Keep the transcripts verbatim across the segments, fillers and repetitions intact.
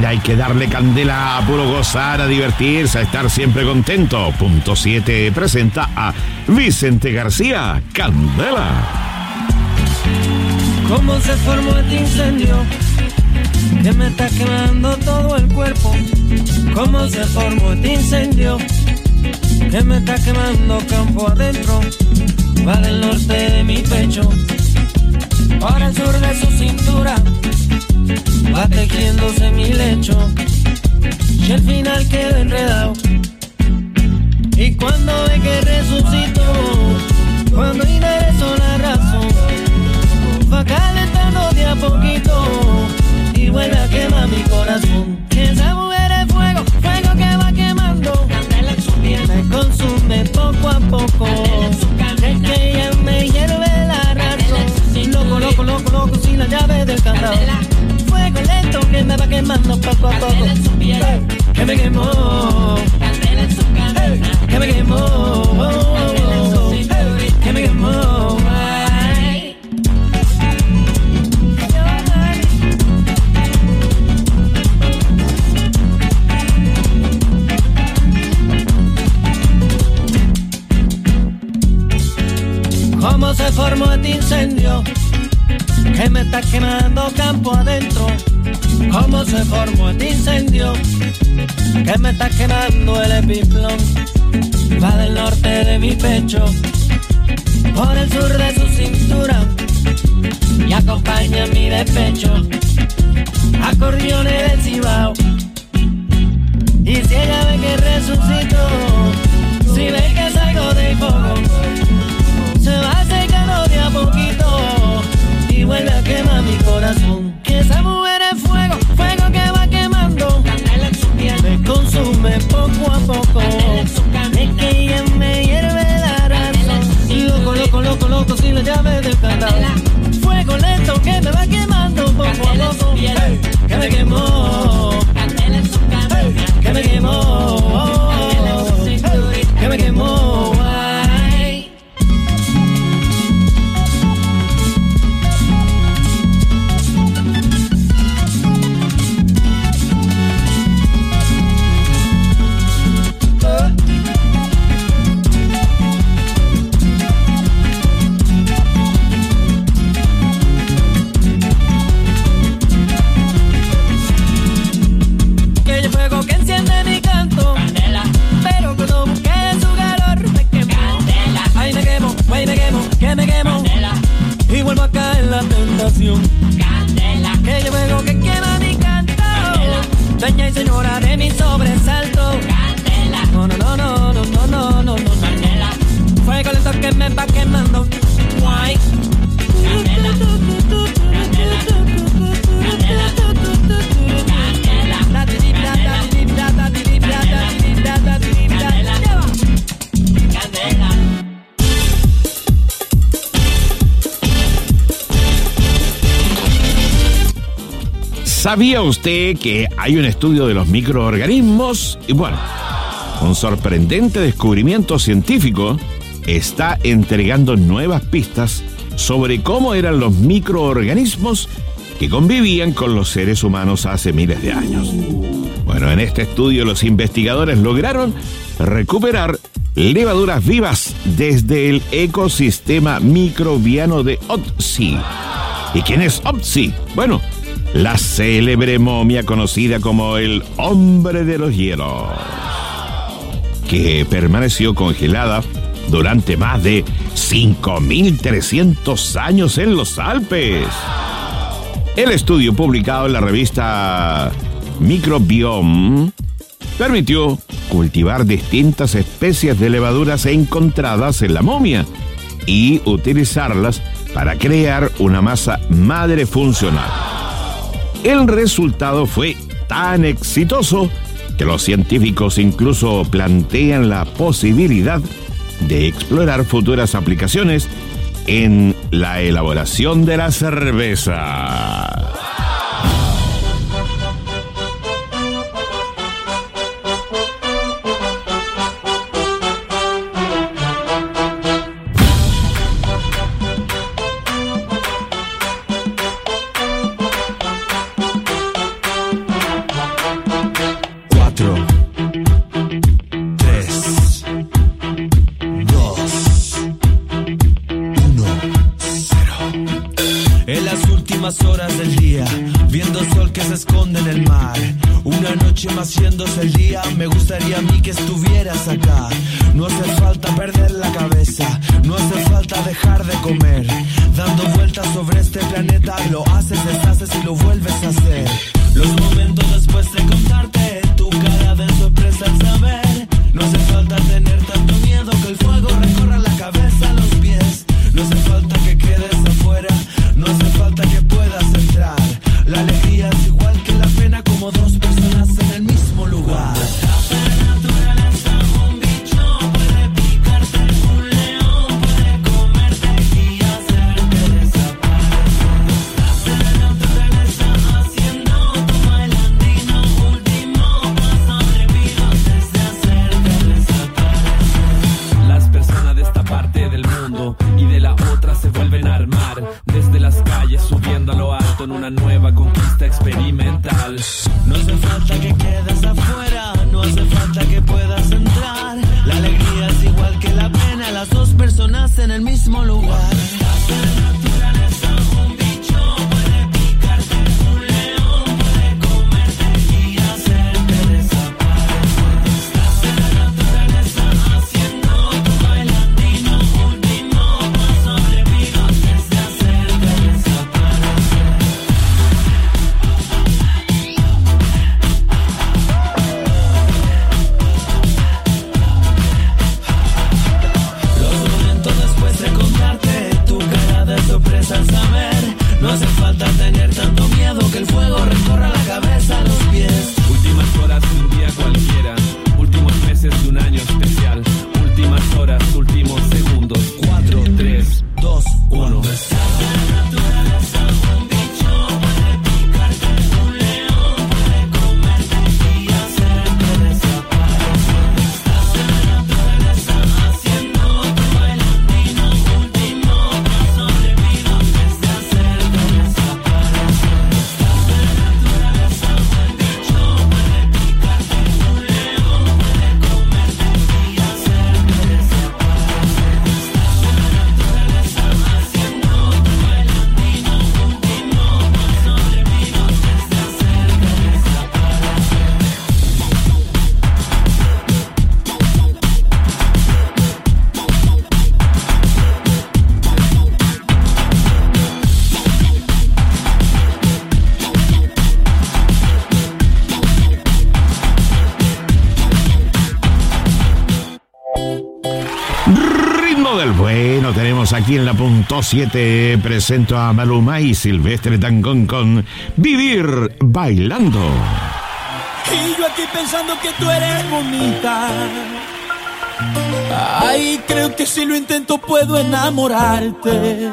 hay que darle candela, a puro gozar, a divertirse, a estar siempre contento. Punto siete presenta a Vicente García, Candela. ¿Cómo se formó este incendio que me está quemando todo el cuerpo? ¿Cómo se formó este incendio que me está quemando campo adentro? Va del norte de mi pecho, por el sur de su cintura, va tejiéndose mi lecho, y al final quedo enredado. Y cuando ve que resucito, cuando ingreso la razón, va calentando de a poquito y vuelve a quemar mi corazón. Esa mujer es fuego, fuego que va quemando, candela en su piel, me consume poco a poco. Es que ella me hierve la razón. Loco, loco, loco, loco, sin la llave del candado. Fuego lento que me va quemando poco a poco. Que me quemó, que me quemó, que me quemó. ¿Cómo se formó este incendio que me está quemando campo adentro? ¿Cómo se formó este incendio que me está quemando el epiplón? Va del norte de mi pecho, por el sur de su cintura, y acompaña mi despecho, acordeones del Cibao. Y si ella ve que resucito, si ve que salgo del fuego, se va secando de a poquito y vuelve a quemar mi corazón. Que esa mujer es fuego, fuego que va quemando, candela en su piel, me consume poco a poco. Es que ella me hierve la razón. Loco, loco, loco, loco, sin la llave del candado. Fuego lento que me va quemando poco a poco. Hey, que me quemó, hey, que me quemó, hey, que me quemó. Que me quemo, candela, y vuelvo a caer en la tentación, candela, que yo veo que quema mi canto, candela, dueña y señora de mi sobresalto, candela, no, no, no, no, no, no, no, no, no, candela, fuego lento que me va quemando, guay, candela, candela, candela, candela, la tiribra, la tiribra, la tiribra, la tiribra, la tiribra, candela. ¿Sabía usted que hay un estudio de los microorganismos? Y bueno, un sorprendente descubrimiento científico está entregando nuevas pistas sobre cómo eran los microorganismos que convivían con los seres humanos hace miles de años. Bueno, en este estudio los investigadores lograron recuperar levaduras vivas desde el ecosistema microbiano de Otzi. ¿Y quién es Otzi? Bueno, la célebre momia conocida como el hombre de los hielos, que permaneció congelada durante más de cinco mil trescientos años en los Alpes. El estudio publicado en la revista Microbiome permitió cultivar distintas especies de levaduras encontradas en la momia y utilizarlas para crear una masa madre funcional. El resultado fue tan exitoso que los científicos incluso plantean la posibilidad de explorar futuras aplicaciones en la elaboración de la cerveza. últimas horas del día, viendo sol que se esconde en el mar. Una noche más haciéndose el día, me gustaría a mí que estuvieras acá. No hace falta perder la cabeza, no hace falta dejar de comer. Dando vueltas sobre este planeta, lo haces, deshaces y lo vuelves a hacer. Los momentos después de contarte, tu cara de sorpresa al saber. No hace falta tener tanto miedo que el fuego recorra la cabeza a los pies. No hace falta que quedes afuera, no hace falta que puedas entrar. La alegría es igual que la pena, como dos personas en el mismo lugar. Estás en la naturaleza, un bicho puede picarte, un león puede comerte y hacerte desaparecer. Estás en la naturaleza, haciendo tu bailandino, último paso atrevido antes de hacerte desaparecer. Las personas de esta parte del mundo y de la otra se vuelven a armar, desde las calles subiendo a lo alto en una nueva conquista experimental. No hace falta que quedes afuera, no hace falta que puedas entrar. La alegría es igual que la pena, las dos personas en el mismo lugar. Estás en la naturaleza, un bicho puede picarte, un león puede comerte y hacerte desaparecer. Estás en la naturaleza, haciendo tu bailandino, último paso atrevido antes de hacerte desaparecer. Los momentos después de contarte, tu cara de sorpresa al saber. No hace falta tener tanto miedo que el fuego recorra la cabeza a los pies. Últimas horas de un día cualquiera, últimos meses de un año especial. Últimas horas, últimos segundos. Cuatro, tres, dos, uno. Bueno, tenemos aquí en la punto siete, presento a Maluma y Silvestre Dangond con Vivir Bailando. Y yo aquí pensando que tú eres bonita. Ay, creo que si lo intento puedo enamorarte.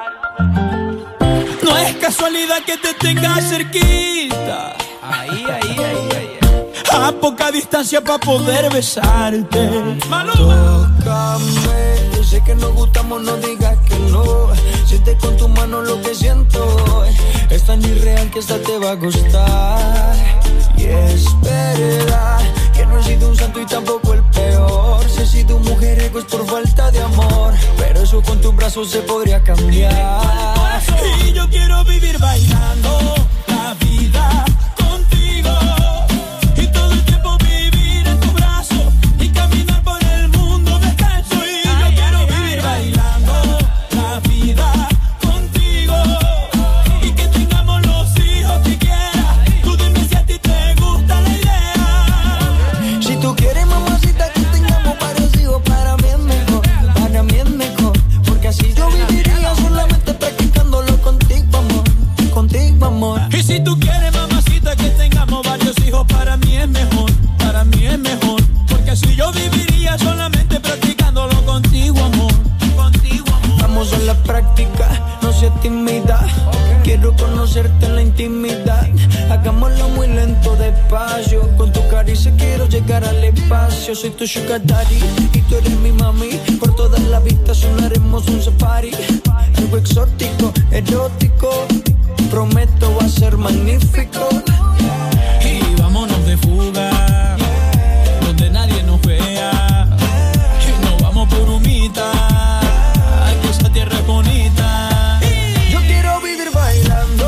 No es casualidad que te tenga cerquita. Ahí, ahí, ahí, ahí. A poca distancia para poder besarte. Maluma. Tócame, sé que nos gustamos, no digas que no. Siente con tu mano lo que siento. Es tan irreal que esta te va a gustar. Y es verdad que no he sido un santo y tampoco el peor. Si he sido un mujeriego es por falta de amor, pero eso con tus brazos se podría cambiar. Y yo quiero vivir bailando la vida contigo. Y todo el tiempo vivir en tu brazo y caminar por el mundo descalzo. Y yo quiero vivir bailando la vida contigo. Y que tengamos los hijos que quieras. Tú dime si a ti te gusta la idea. Si tú quieres, mamacita, que tengamos varios hijos, para mí es mejor, para mí es mejor. Porque así yo viviría solamente practicándolo contigo, amor, contigo, amor. Y si tú quieres, mamacita, que tengamos varios hijos, para mí es mejor, para mí es mejor. Porque así yo viviría solamente practicándolo contigo, amor, contigo, amor. Vamos a la práctica, no seas tímida. Quiero conocerte en la intimidad. Hagámoslo muy lento, despacio. Con tu caricia quiero llegar al espacio. Soy tu sugar daddy y tú eres mi mami. Por todas las vistas sonaremos un safari. Algo exótico, erótico. Prometo va a ser magnífico. Y vámonos de fuga, donde nadie nos vea. Y nos vamos por humita, que esa tierra es bonita. Yo quiero vivir bailando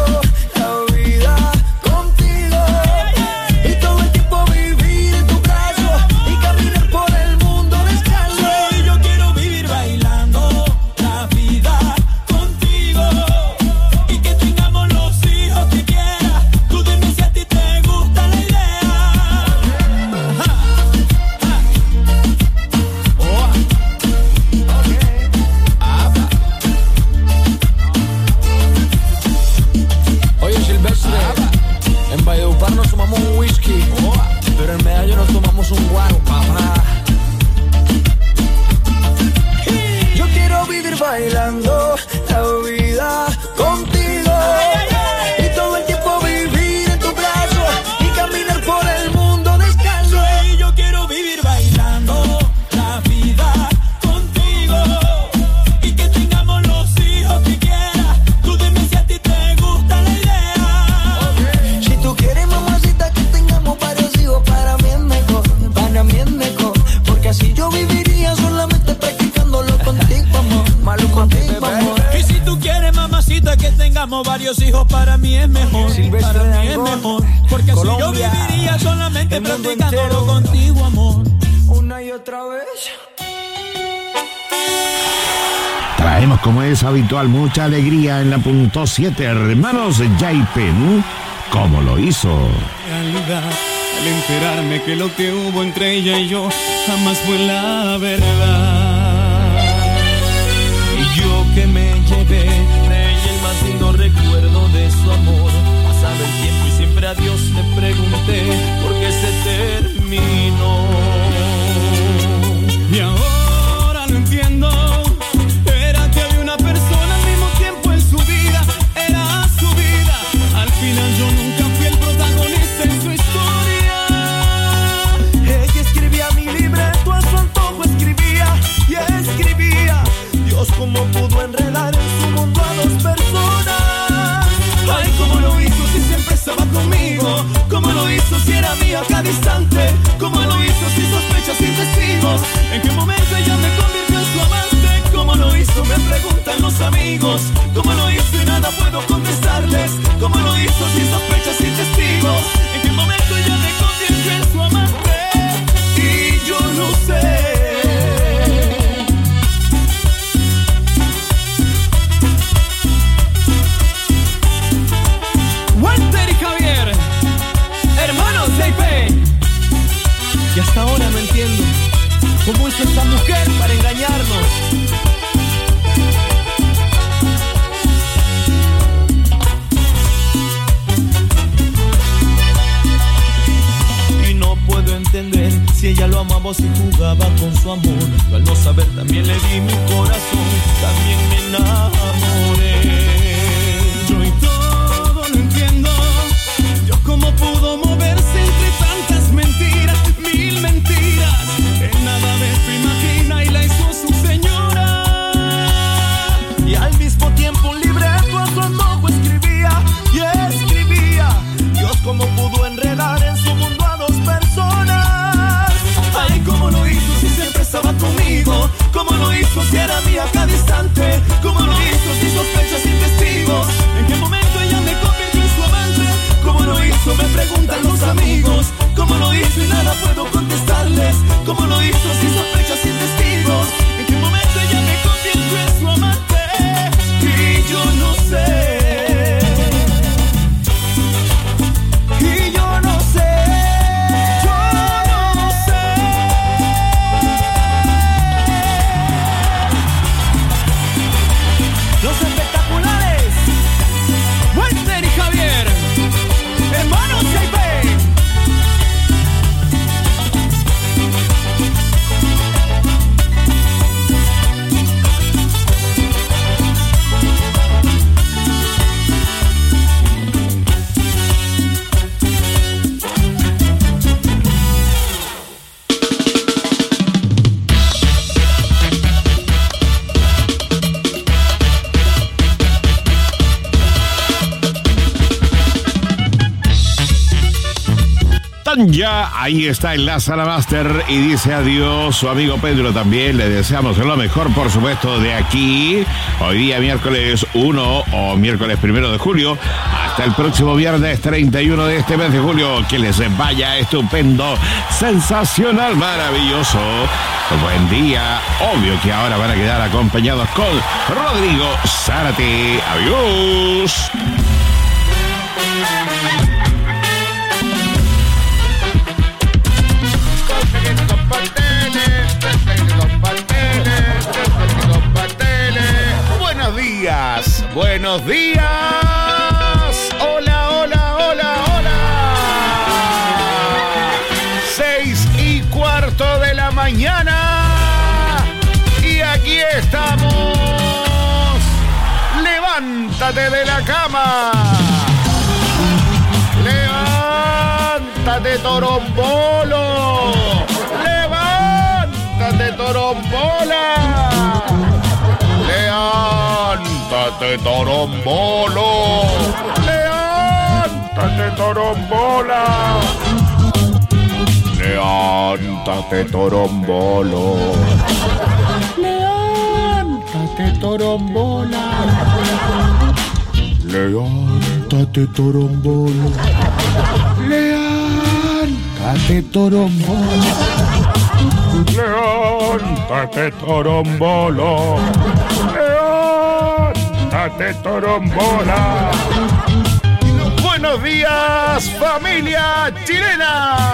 tengamos varios hijos para mí es mejor. Silvestre Para mí es Dangond, mejor. Porque Colombia, si yo viviría solamente el mundo practicándolo entero. contigo, amor. Una y otra vez. Traemos, como es habitual, mucha alegría en la punto siete. Hermanos Yaipen, ¿cómo lo hizo? Realidad, al enterarme que lo que hubo entre ella y yo jamás fue la verdad. Y yo que me llevé de ella el más lindo recuerdo de su amor. Pasaba el tiempo y siempre a Dios le pregunté por qué se terminó. Y ahora lo entiendo. Era que había una persona al mismo tiempo en su vida. Era su vida. Al final yo nunca fui el protagonista en su historia. Ella escribía mi libreto, a su antojo escribía y escribía. Dios, cómo pudo enredar en su mundo a dos personas. Ay, cómo lo hizo si siempre estaba conmigo. Cómo lo hizo si era mía cada instante. Cómo lo hizo sin sospechas, sin testigos. En qué momento ella me convirtió en su amante. Cómo lo hizo, me preguntan los amigos. Cómo lo hizo y nada puedo contestarles. Cómo lo hizo sin sospechas, sin testigos. En qué momento ella me convirtió en su amante. Y yo no sé. Walter y Javier, hermanos de I P. Y hasta ahora no entiendo cómo hizo esta mujer para engañarnos. Y no puedo entender si ella lo amaba o si jugaba con su amor. Yo al no saber también le di mi corazón, también me enamoré. Yo y todo lo entiendo. Yo cómo pudo moverse entre tantas mentiras, mil mentiras. En nada de su imagina y la hizo su señora. Y al mismo tiempo un libreto a su antojo escribía y escribía. Dios, cómo pudo enredar en su mundo a dos personas. Ay, cómo lo hizo si siempre estaba conmigo. Cómo lo hizo si era mía cada instante. Cómo lo hizo sin sospechas, sin testigos. En qué momento ella me convirtió en su amante. Cómo lo hizo, me preguntan los amigos. Cómo lo hizo y nada puedo contestarles. Cómo lo hizo sin sospechas, sin testigos. En qué momento ella me convirtió en su amante. Y yo no sé. Y yo no sé. Yo no sé. Los espectaculares. Walter y Javier, hermanos de I P. Ya, ahí está en la sala máster y dice adiós su amigo Pedro también. Le deseamos lo mejor, por supuesto, de aquí. Hoy día miércoles uno o miércoles primero de julio hasta el próximo viernes treinta y uno de este mes de julio. Que les vaya estupendo, sensacional, maravilloso. Buen día. Obvio que ahora van a quedar acompañados con Rodrigo Zárate. Adiós. Buenos días, buenos días. Hola, hola, hola, hola. Seis y cuarto de la mañana. Y aquí estamos. Levántate de la cama. Levántate, torombolo. Levántate, torombola. Levántate, torombolo. Levántate, torombola. Levántate, torombolo. Levántate, torombola. Levántate, torombolo. Levántate, torombolo. Levántate, torombolo. Levántate, torombola. Buenos días, familia chilena.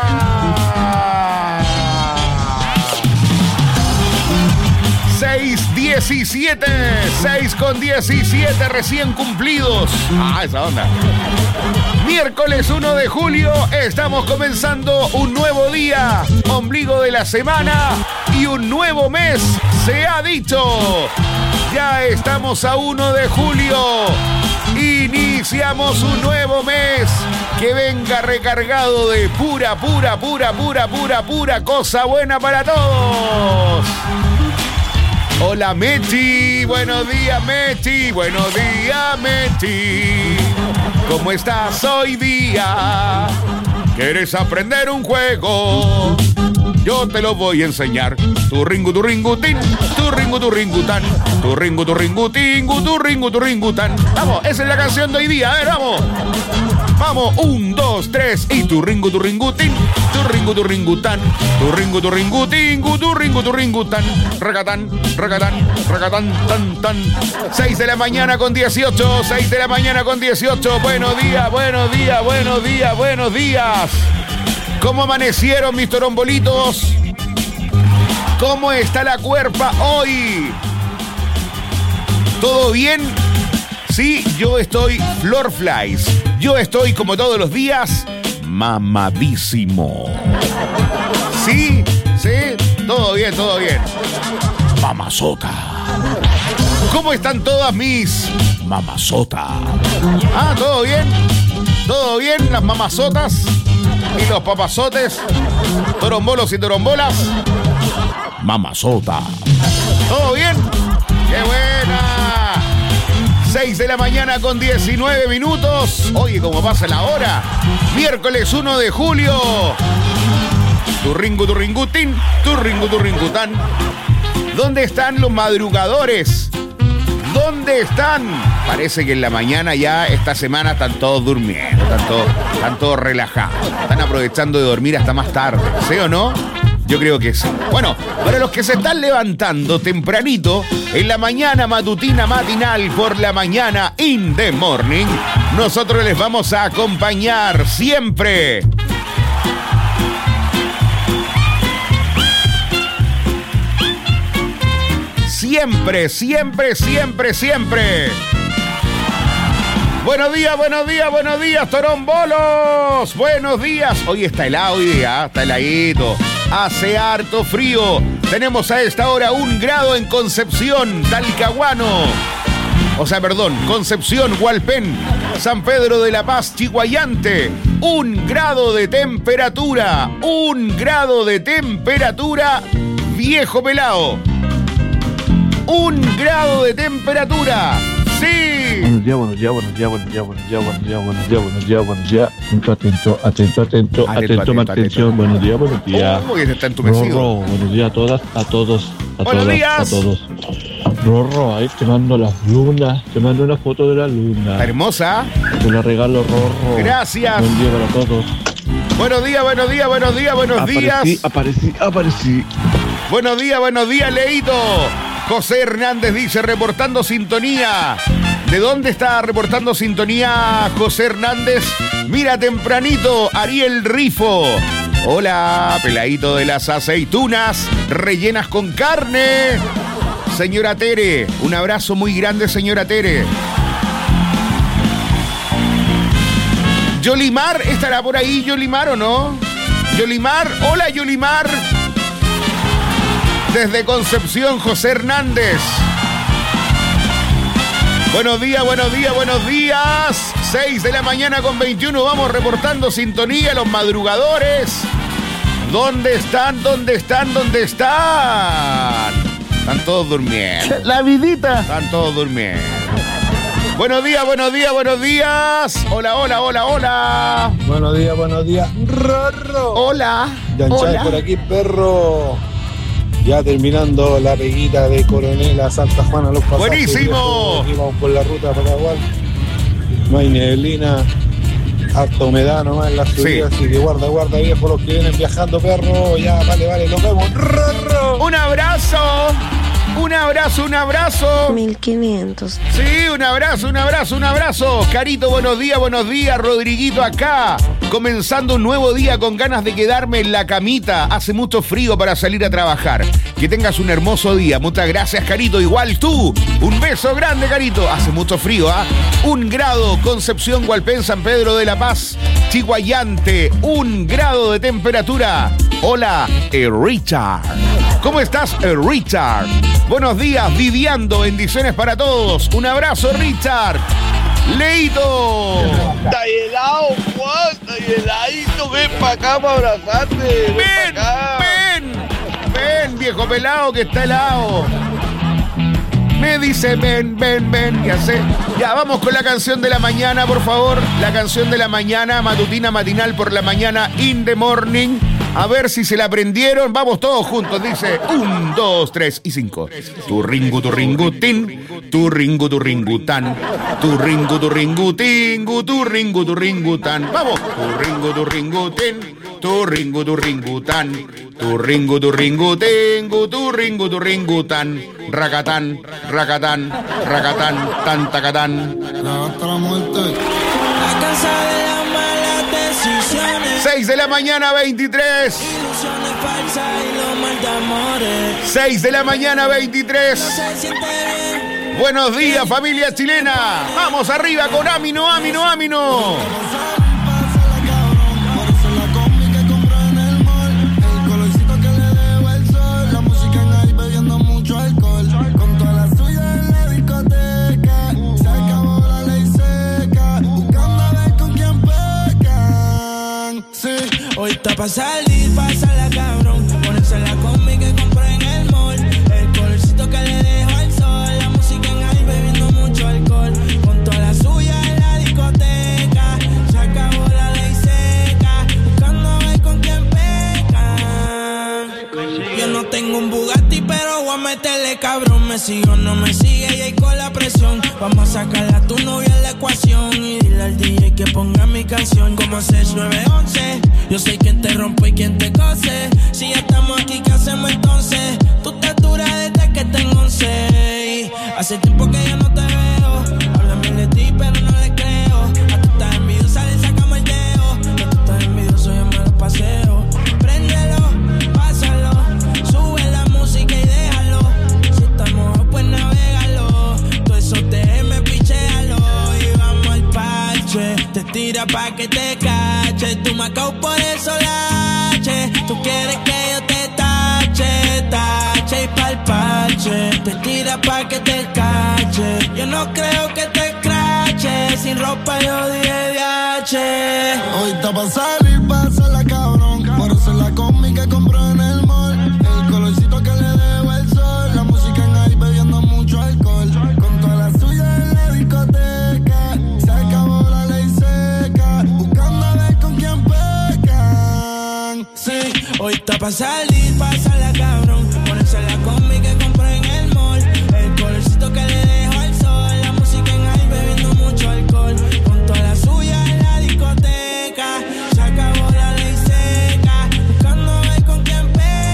seis diecisiete, seis con diecisiete recién cumplidos. Ah, esa onda. Miércoles uno de julio, estamos comenzando un nuevo día, ombligo de la semana y un nuevo mes, se ha dicho. Ya estamos a uno de julio, iniciamos un nuevo mes que venga recargado de pura, pura, pura, pura, pura, pura cosa buena para todos. Hola Mechi, buenos días Mechi, buenos días Mechi. ¿Cómo estás hoy día? ¿Quieres aprender un juego? Yo te lo voy a enseñar. Tu ringu, tu ringutín, tu ringu, tu ringután, tu ringu, tu ringutingu, tu ringu, tu ringután. Vamos, esa es la canción de hoy día, a ver, vamos. Vamos, un, dos, tres, y tu ringu, tu ringutín, tu ringu, tu ringután, tu ringu, tu ringutingu, tu ringu, tu ringután, racatán, racatán, racatán, tan, tan. seis de la mañana con dieciocho, seis de la mañana con dieciocho. Buenos días, buenos días, buenos días, buenos días. ¿Cómo amanecieron mis torombolitos? ¿Cómo está la cuerpa hoy? ¿Todo bien? Sí, yo estoy Flor Flies. Yo estoy, como todos los días, mamadísimo. ¿Sí? ¿Sí? Todo bien, todo bien. Mamazota. ¿Cómo están todas mis mamazota? Ah, ¿todo bien? ¿Todo bien? Las mamazotas y los papazotes, torombolos y torombolas. Mamazota. ¿Todo bien? ¡Qué buena! seis de la mañana con diecinueve minutos. Oye, ¿cómo pasa la hora? Miércoles uno de julio. Tu ringu, tu ringutín, tu ringu, tu ringután. ¿Dónde están los madrugadores? ¿Dónde están? Parece que en la mañana ya esta semana están todos durmiendo, están todos, están todos relajados. Están aprovechando de dormir hasta más tarde, ¿sí o no? Yo creo que sí. Bueno, para los que se están levantando tempranito, en la mañana matutina matinal, por la mañana in the morning, nosotros les vamos a acompañar siempre. Siempre, siempre, siempre, siempre. Buenos días, buenos días, buenos días, torombolos. Buenos días. Hoy está helado, hoy día, está heladito. Hace harto frío. Tenemos a esta hora un grado en Concepción, Talcahuano. O sea, perdón, Concepción, Hualpén, San Pedro de la Paz, Chiguayante. Un grado de temperatura. Un grado de temperatura, viejo pelao. Un grado de temperatura. Sí. Buenos días, buenos días, buenos días, buenos días, buenos días, buenos días, buenos días, buenos días, buenos días. Atento, atento, atento, atento, atento, atento, atención. Buenos días, buenos días. ¿Cómo que está entumecido? Rorro, buenos días a todas, a todos, a buenos todas, días. a todos. Rorro, ahí te mando las lunas, te mando una foto de la luna. Está hermosa. Te la regalo, Rorro. Gracias. Buen día para todos. Buenos días, buenos días, buenos días, buenos días. Aparecí, aparecí, aparecí. Buenos días, buenos días, Leito. José Hernández dice, reportando sintonía. ¿De dónde está reportando sintonía José Hernández? Mira, tempranito, Ariel Rifo. Hola, peladito de las aceitunas rellenas con carne. Señora Tere, un abrazo muy grande, señora Tere. Yolimar, ¿estará por ahí Yolimar o no? Yolimar, hola Yolimar. Desde Concepción, José Hernández. Buenos días, buenos días, buenos días. seis de la mañana con veintiuno, vamos reportando sintonía, los madrugadores. ¿Dónde están? ¿Dónde están? ¿Dónde están? Están todos durmiendo. La vidita. Están todos durmiendo. Buenos días, buenos días, buenos días. Hola, hola, hola, hola. Buenos días, buenos días. Rorro. Hola. Yanchay por aquí, perro. Ya terminando la peguita de Coronel a Santa Juana, los pasajes. ¡Buenísimo! Viejos, íbamos por la ruta para Paraguay. no hay neblina, harta humedad nomás en la subida, sí. Así que guarda, guarda viejo los que vienen viajando, perro. Ya, vale, vale, nos vemos. Un abrazo. Un abrazo, un abrazo. mil quinientos. Sí, un abrazo, un abrazo, un abrazo. Carito, buenos días, buenos días. Rodriguito acá. Comenzando un nuevo día con ganas de quedarme en la camita. Hace mucho frío para salir a trabajar. Que tengas un hermoso día. Muchas gracias, Carito. Igual tú. Un beso grande, Carito. Hace mucho frío, ¿ah? ¿eh? Un grado. Concepción, Hualpén, San Pedro de la Paz. Chiguayante. Un grado de temperatura. Hola, eh, Richard. ¿Cómo estás, eh, Richard? Buenos días, Viviando. Bendiciones para todos. Un abrazo, Richard. Leito. Está helado, Juan. Está heladito. Ven para acá para abrazarte. Ven, ven, pa ven. Ven, viejo pelado que está helado. Me dice ven, ven, ven. Ya sé. Ya, vamos con la canción de la mañana, por favor. La canción de la mañana, matutina, matinal por la mañana, in the morning. A ver si se la aprendieron. Vamos todos juntos. Dice un, dos, tres y cinco. Tu ringu, tu ringutín. Tu ringu, tu ringután. Tu ringu, tu ringutingu. Tu ringu, tu ringután. Vamos. Tu ringu, tu ringutín. Tu ringu, tu ringután. Tu ringu, tu ringutingu. Tu ringu, tu ringután. Racatán, racatán, racatán, tan tacatán. Hasta la muerte. La casa de las malas decisiones. seis de la mañana, veintitrés. Ilusiones falsas y lo mal de amores. seis de la mañana, veintitrés. No se siente bien. Buenos días, familia chilena. Vamos arriba con Amino, Amino, Amino. Hoy está pa' salir, pásala cabrón. Ponerse la combi que compré en el mall. El colorcito que le dejo al sol. La música en high bebiendo mucho alcohol. Con toda la suya en la discoteca. Se acabó la ley seca. Buscando a ver con quién pecan. Yo no tengo un Bugatti, pero voy a meterle cabrón. Me sigo o no me sigue y ahí con la presión. Vamos a sacar a tu novia en la ecuación. Y dile al D J que ponga mi canción. Como seis nueve once. Yo sé quién te rompe y quién te cose. Si ya estamos aquí, ¿qué hacemos entonces? Tú estás dura desde que tengo once. Hace tiempo que yo no te veo. Háblame de ti, pero no le creo. A tú estás envidiosa, le sacamos el dedo. A tú estás envidioso, yo me lo paseo. Préndelo, pásalo. Sube la música y déjalo. Si estamos, pues navégalo. Todo eso te me pichéalo. Y vamos al parche. Te tira pa' que te cache. Tú me acabo por eso lache. Tú quieres que yo te tache, tache y pa'l parche. Te tira pa' que te cache. Yo no creo que te crache. Sin ropa yo dije D H. Hoy está pa' salir, pásala cabrón. Por eso la combi que compró en el mall. El colorcito que le dejo al sol. La música en ahí bebiendo mucho alcohol. Con toda la suya en la discoteca. Se acabó la ley seca. Buscando a ver con quién pecan. Sí, hoy está pa' salir, pásala cabrón. Ponerse la combi que compré en el mall. El colorcito que le dejo al sol. La música en ahí bebiendo mucho alcohol. Con toda la suya en la discoteca. Se acabó la ley seca. Buscando a ver con quién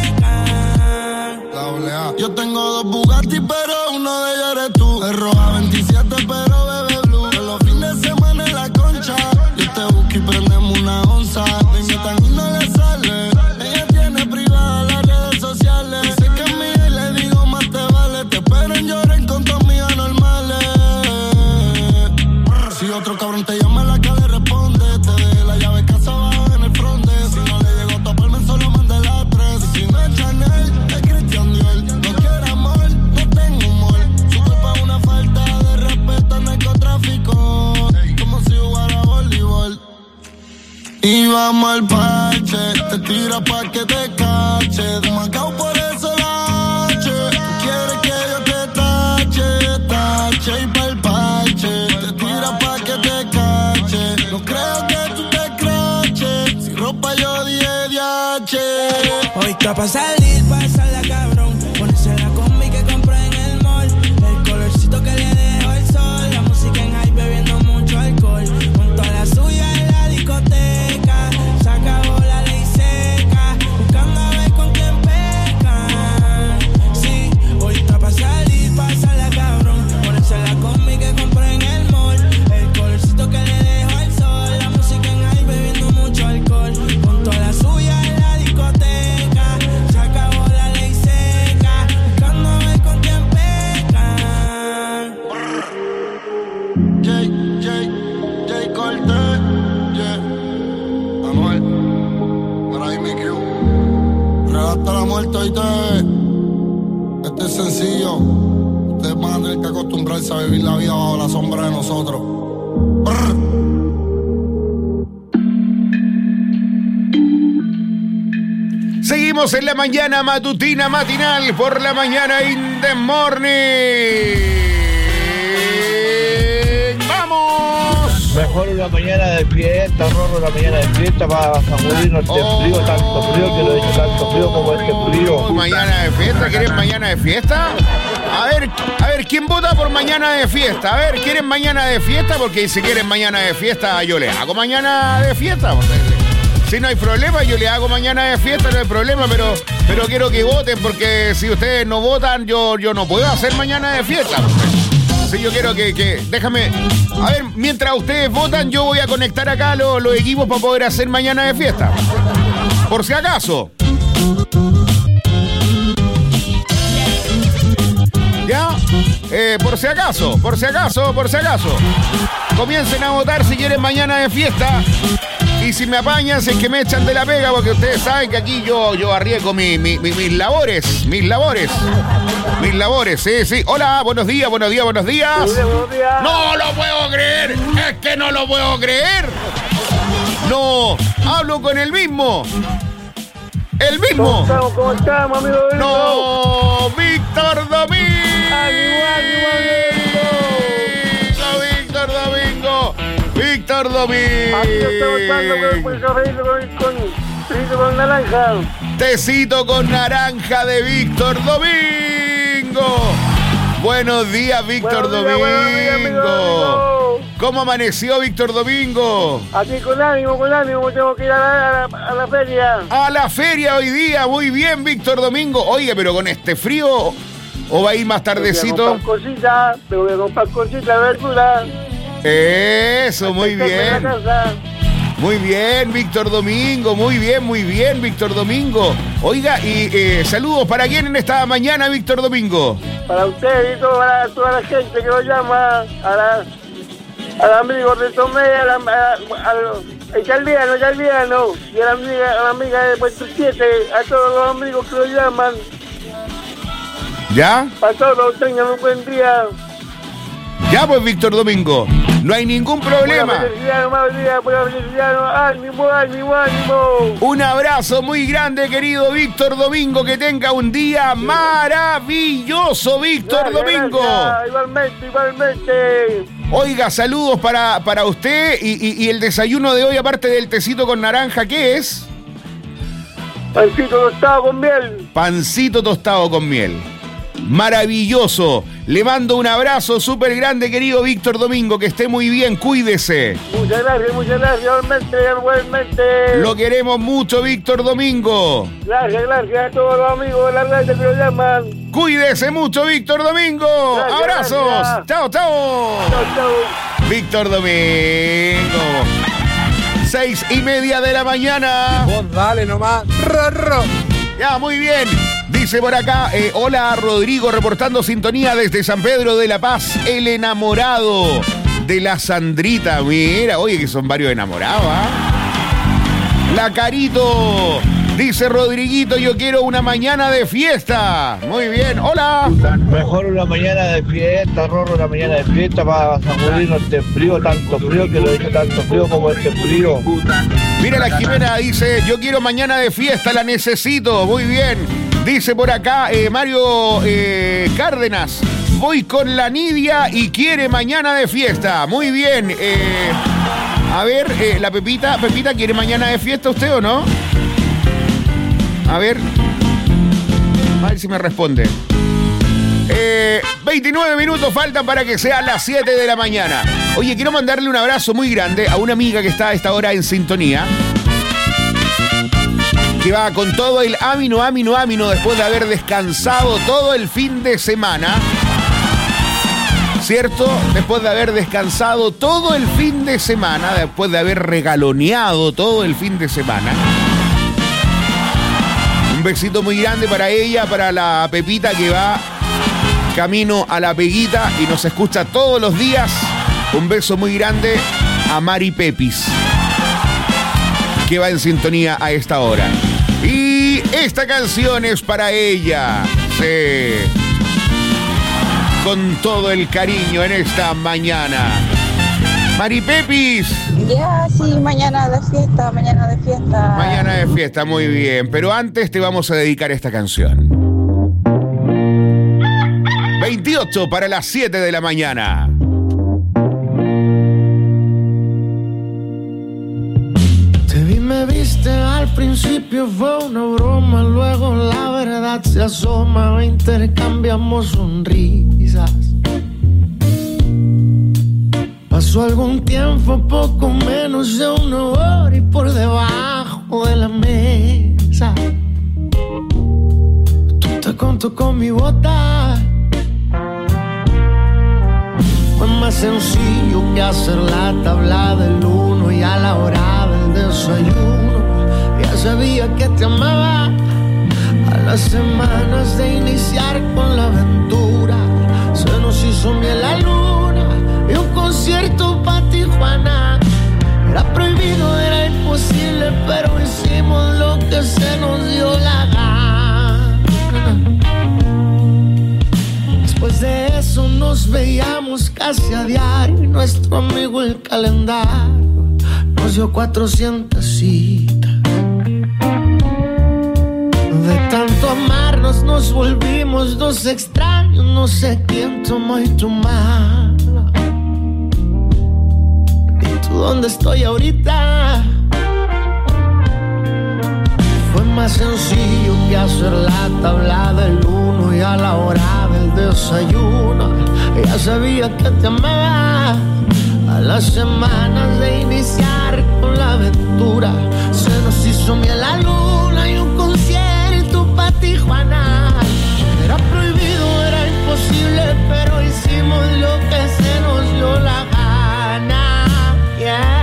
pecan. Yo tengo dos Bugatti, pero uno de ellos eres tú. El Roja veintisiete, pero bebe blue. En los fines de semana en la concha. Yo te busco y prendemos una onza. Dime tan y no le sale. Ella tiene privada las redes sociales. Dice que es mía y le digo más te vale. Te espero en lloren con tus amigas normales. Si otro cabrón te llama, la que le responde. Te dejé la llave casa abajo en el fronte. Si no le llegó a toparme, solo mande las tres. Y si no es Chanel, es Christian Dior. No quiero amor, no tengo humor. Su culpa es una falta de respeto al narcotráfico. Como si jugara voleibol. Y vamos al parche. Te tira pa' que te cache. De Macao por eso la H. Tú quieres que yo te tache, tache y pa'l parche. Te tira pa' que te cache. No creo que tú te craches. Si ropa yo di D H. Hoy está pa' salir, pásala cabrón. Ponerse la combi que compré en el mall. El colorcito que le dejo al sol. La música en high bebiendo mucho alcohol. Ustedes van a tener que acostumbrarse a vivir la vida bajo la sombra de nosotros. Brr. Seguimos en la mañana matutina matinal por la mañana in the morning. ¡Vamos! Mejor una mañana de fiesta, Rorro, una mañana de fiesta para sacudirnos este Oh. frío, tanto frío que lo he hecho, tanto frío como este frío. ¿Mañana de fiesta? ¿Quieren mañana de fiesta? A ver, a ver, ¿quién vota por mañana de fiesta? A ver, ¿quieren mañana de fiesta? Porque si quieren mañana de fiesta, yo le hago mañana de fiesta. Si no hay problema, yo le hago mañana de fiesta, no hay problema, pero, pero quiero que voten, porque si ustedes no votan, yo, yo no puedo hacer mañana de fiesta. Sí, yo quiero que, que... Déjame... A ver, mientras ustedes votan, yo voy a conectar acá los, los equipos para poder hacer mañana de fiesta. Por si acaso. ¿Ya? Eh, por si acaso, por si acaso, por si acaso. Comiencen a votar si quieren mañana de fiesta. Y si me apañan, si es que me echan de la pega, porque ustedes saben que aquí yo, yo arriesgo mi, mi, mi, mis labores, mis labores. Mis labores, sí, sí. Hola, buenos días, buenos días, buenos días. Buenos días. No lo puedo creer, es que no lo puedo creer. No, hablo con el mismo. El mismo. ¿Cómo estamos, cómo estamos, amigo? No, Víctor Domingo. ¡Ánimo, ánimo, amigo! Víctor Domingo. Víctor Domingo. Aquí estamos dando con, con, con, con, con, con naranja. Tecito con naranja de Víctor Domingo. Buenos días, Víctor Buenos días, Domingo. buenos días, amigo, amigo. ¿Cómo amaneció Víctor Domingo? Aquí con ánimo, con ánimo, tengo que ir a la, a la, a la feria. A la feria hoy día, muy bien, Víctor Domingo. Oye, pero con este frío, ¿o va a ir más tardecito? Tengo que comprar cositas, tengo que comprar cositas, verduras. Eso, muy bien. Muy bien, Víctor Domingo, muy bien, muy bien, Víctor Domingo. Oiga, y eh, saludos para quién en esta mañana, Víctor Domingo. Para usted y toda, toda la gente que lo llama, a la, al amigo de Tomé, a la, a, al italiano, italiano, y a la amiga, a la amiga de Puerto siete, a todos los amigos que lo llaman. ¿Ya? Para todos, tengan un buen día. Ya pues, Víctor Domingo, no hay ningún problema. Buena felicidad, buena felicidad, buena felicidad, ánimo, ánimo, ánimo. Un abrazo muy grande, querido Víctor Domingo, que tenga un día maravilloso, Víctor Gracias, Domingo. gracias, igualmente, igualmente. Oiga, saludos para, para usted y, y, y el desayuno de hoy, aparte del tecito con naranja, ¿qué es? Pancito tostado con miel. Pancito tostado con miel. Maravilloso. Le mando un abrazo súper grande, querido Víctor Domingo. Que esté muy bien, cuídese. Muchas gracias, muchas gracias, igualmente, igualmente. Lo queremos mucho, Víctor Domingo. Gracias, gracias a todos los amigos de la radio que lo llaman. Cuídese mucho, Víctor Domingo. Gracias, Abrazos. gracias. Chao, chao. Chau, chau. Víctor Domingo. Seis y media de la mañana. Vos dale nomás. Rorro. Ya, muy bien. Dice por acá, eh, hola Rodrigo, reportando sintonía desde San Pedro de la Paz, el enamorado de la Sandrita. Mira, oye, que son varios enamorados, ¿ah? La Carito, dice Rodriguito, yo quiero una mañana de fiesta. Muy bien, hola. Mejor una mañana de fiesta, Rorro, una mañana de fiesta para sacudirnos este frío, tanto frío que lo he hecho, tanto frío como este frío. Mira, la Jimena dice, yo quiero mañana de fiesta, la necesito. Muy bien. Dice por acá eh, Mario eh, Cárdenas, voy con la Nidia y quiere mañana de fiesta. Muy bien. Eh, a ver, eh, la Pepita, Pepita, ¿quiere mañana de fiesta usted o no? A ver. A ver si me responde. Eh, veintinueve minutos faltan para que sean las siete de la mañana. Oye, quiero mandarle un abrazo muy grande a una amiga que está a esta hora en sintonía, que va con todo el ámino, ámino, ámino después de haber descansado todo el fin de semana. ¿Cierto? Después de haber descansado todo el fin de semana, después de haber regaloneado todo el fin de semana. Un besito muy grande para ella, para la Pepita que va camino a la Peguita y nos escucha todos los días. Un beso muy grande a Mari Pepis, que va en sintonía a esta hora. Y esta canción es para ella. Sí. con todo el cariño en esta mañana. Maripepis. Ya, sí, mañana de fiesta, mañana de fiesta. Mañana de fiesta, muy bien. Pero antes te vamos a dedicar esta canción. veintiocho para las siete de la mañana. Te vi, me viste, al principio fue una broma, luego la verdad se asoma, intercambiamos sonrisas. Pasó algún tiempo, poco menos de una hora, y por debajo de la mesa tú te contó con mi bota. Fue más sencillo que hacer la tabla del uno, y a la hora del desayuno ya sabía que te amaba. A las semanas de iniciar con la aventura se nos hizo miel la luna y un concierto pa' Tijuana. Era prohibido, era imposible, pero hicimos lo que se nos dio la gana. Después de eso nos veíamos casi a diario, y nuestro amigo el calendario nos dio cuatrocientas citas. De tanto amarnos nos volvimos dos extraños, no sé quién tomó y tu mala. ¿Y tú dónde estoy ahorita? Fue más sencillo que hacer la tabla del uno, y a la hora del desayuno ya sabía que te amaba. A las semanas de iniciar con la aventura se nos hizo miel la luna y un concierto pa' Tijuana. Era prohibido, era imposible, pero hicimos lo que se nos dio la gana. Yeah.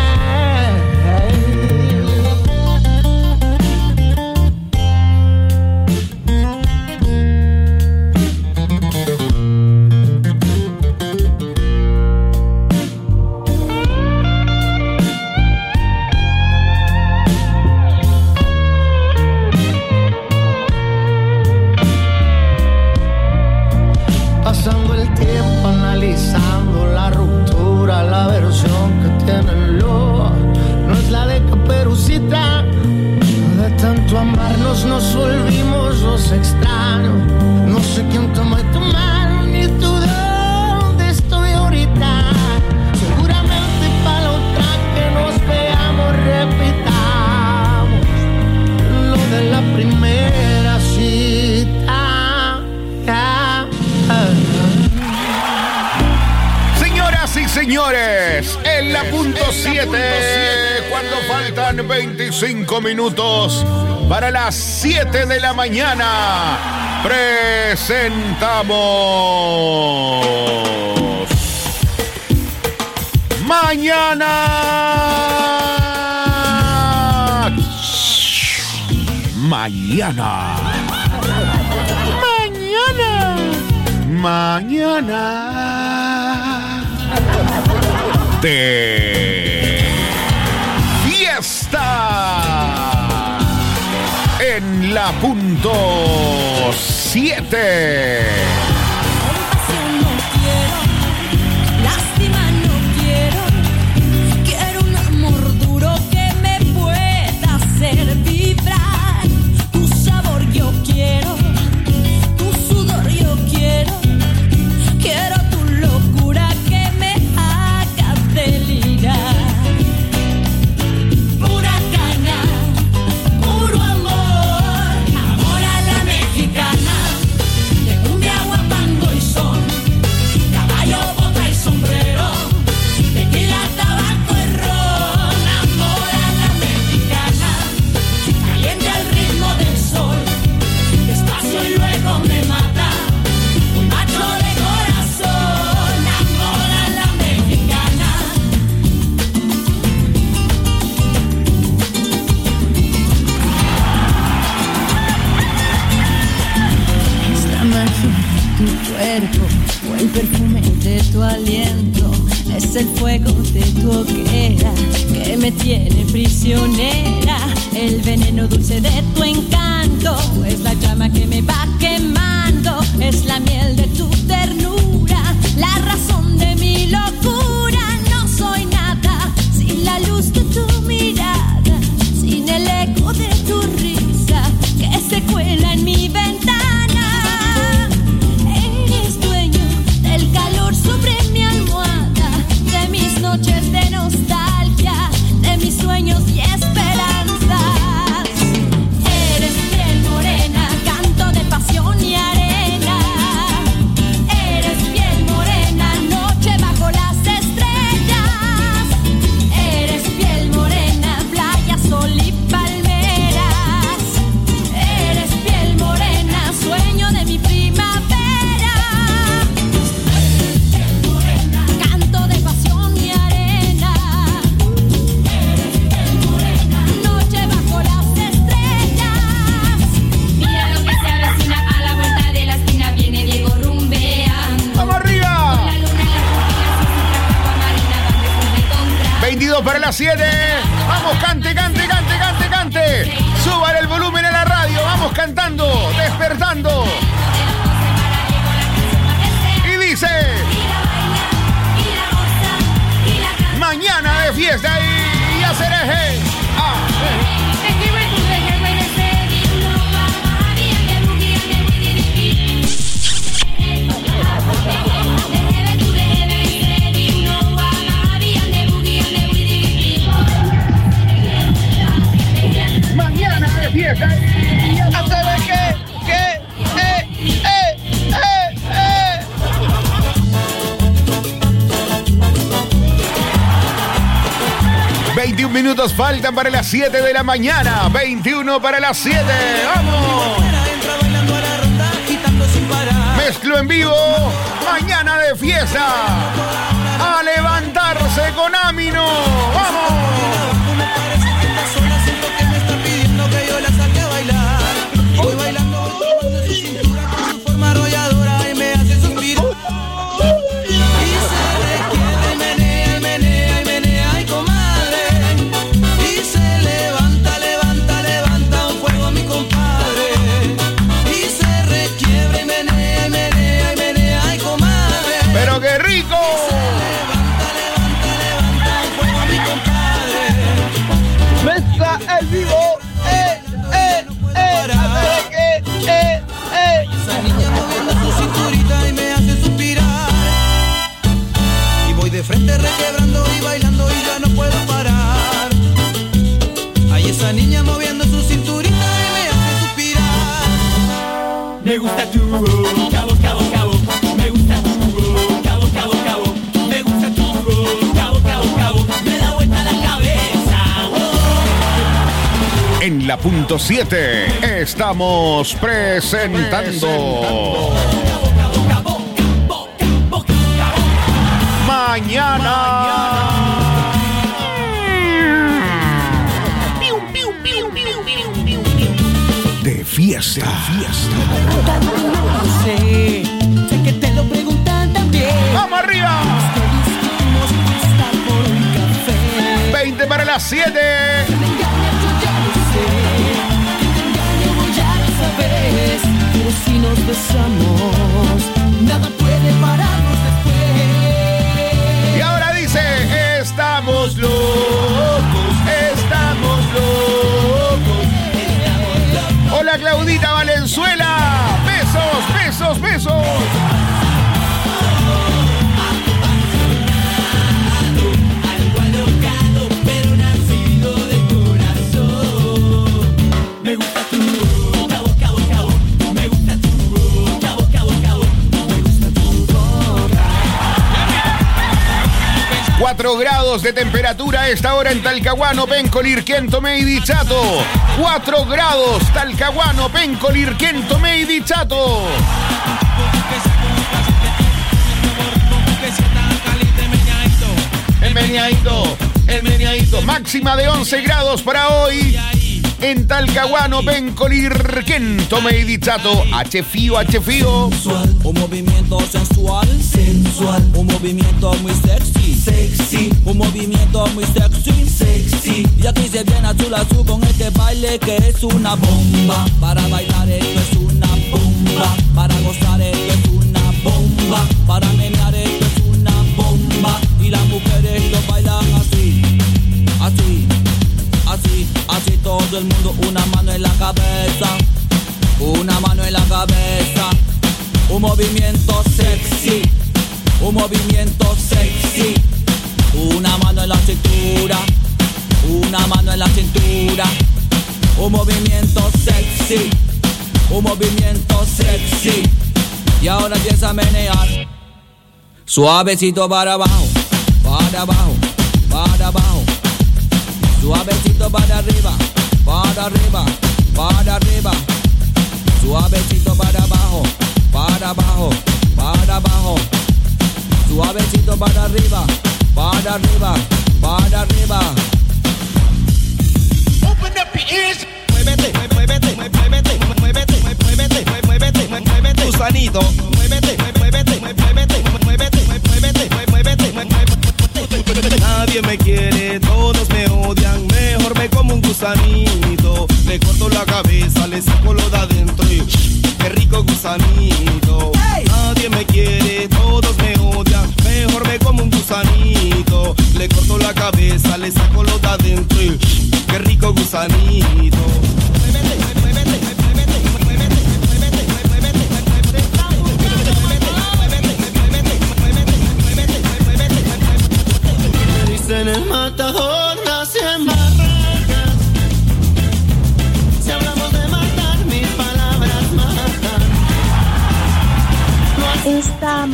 Pasando el tiempo analizando la ruptura, la versión que tiene el lobo no es la de Caperucita. De tanto amarnos nos volvimos los extraños. No sé quién tomó tu mano ni tú dónde estoy ahorita. Seguramente para la otra que nos veamos repitamos lo de la primera cita. Yeah. Señoras y señores, en la punto siete, cuando faltan veinticinco minutos para las siete de la mañana, presentamos Mañana Mañana Mañana de fiesta en la punto siete. O el perfume de tu aliento, es el fuego de tu hoguera que me tiene prisionera. El veneno dulce de tu encanto es la llama que me va quemando, es la miel de tu ternura las siete. Vamos, cante, cante, cante, cante, cante. Suban el volumen a la radio. Vamos cantando, despertando. Y dice: mañana de fiesta y hacer eje. Ah, mañana de fiesta y hacer eje. ¿Qué? Eh, eh, eh, eh. veintiún minutos faltan para las siete de la mañana. veintiuno para las siete. ¡Vamos! Mezclo en vivo. Mañana de fiesta. A levantarse con Amino. ¡Vamos! Voy bailando de su cintura con su forma arrolladora y me hace suspirar. Y se requiere y menea y menea y menea y comadre. Y se levanta, levanta, levanta un fuego mi compadre. Y se requiere y menea y menea y menea y comadre. ¡Pero qué rico! Y se levanta, levanta, levanta un fuego mi compadre. Mezcla el vivo. ¡Eh, eh, eh! Eh, eh, eh. Esa niña moviendo su cinturita y me hace suspirar. Y voy de frente requebrando y bailando y ya no puedo parar. Hay esa niña moviendo su cinturita y me hace suspirar. Me gusta tu cabo, cabo, cabo. Me gusta tu cabo, cabo, cabo. Me gusta tu cabo, cabo, cabo. Me da vuelta la cabeza. Oh. En la punto siete estamos presentando Mañana de fiesta. No sé, sé que te lo preguntan también. ¡Vamos arriba! veinte para las siete. Pero si nos besamos, nada puede pararnos después. Y ahora dice: estamos locos, estamos locos. Hola Claudita Valenzuela. Besos, besos, besos. cuatro grados de temperatura a esta hora en Talcahuano, Pencolirquén, Tomé y Dichato. cuatro grados, Talcahuano, Pencolirquén, Tomé y Dichato. El meneadito, el meneadito. Máxima de once grados para hoy en Talcahuano, Pencolirquén, Tomé y Dichato. H fío, H fío. Un movimiento sensual, sensual. Un movimiento muy sexy, sexy. Un movimiento muy sexy, sexy. Y aquí se viene azul azul con este baile que es una bomba. Para bailar esto es una bomba. Para gozar esto es una bomba. Para menear esto es una bomba. Y las mujeres lo bailan así, así, así, así. Todo el mundo, una mano en la cabeza, una mano en la cabeza. Un movimiento sexy, un movimiento sexy. Una mano en la cintura, una mano en la cintura. Un movimiento sexy, un movimiento sexy. Y ahora empieza a menear. Suavecito para abajo, para abajo, para abajo. Suavecito para arriba, para arriba, para arriba. Suavecito para abajo, para abajo, para abajo. Suavecito para arriba, para arriba, para arriba. Open up your ears. Muévete, muévete, muévete, muévete, muévete, muévete, muévete. Tu sanito. Muévete, muévete, muévete, muévete, muévete, muévete, muévete. Nadie me quiere, todos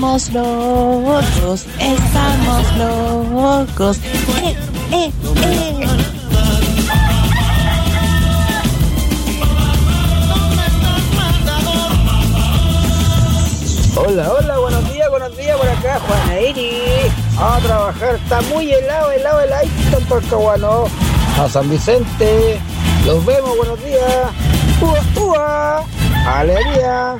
Estamos locos, estamos locos. Eh, eh, eh. Hola, hola, buenos días, buenos días, por acá, Juanairi. A trabajar, está muy helado, helado, heladito en Talcahuano. A San Vicente, los vemos, buenos días. ¡Ua, ua! ¡Alegría!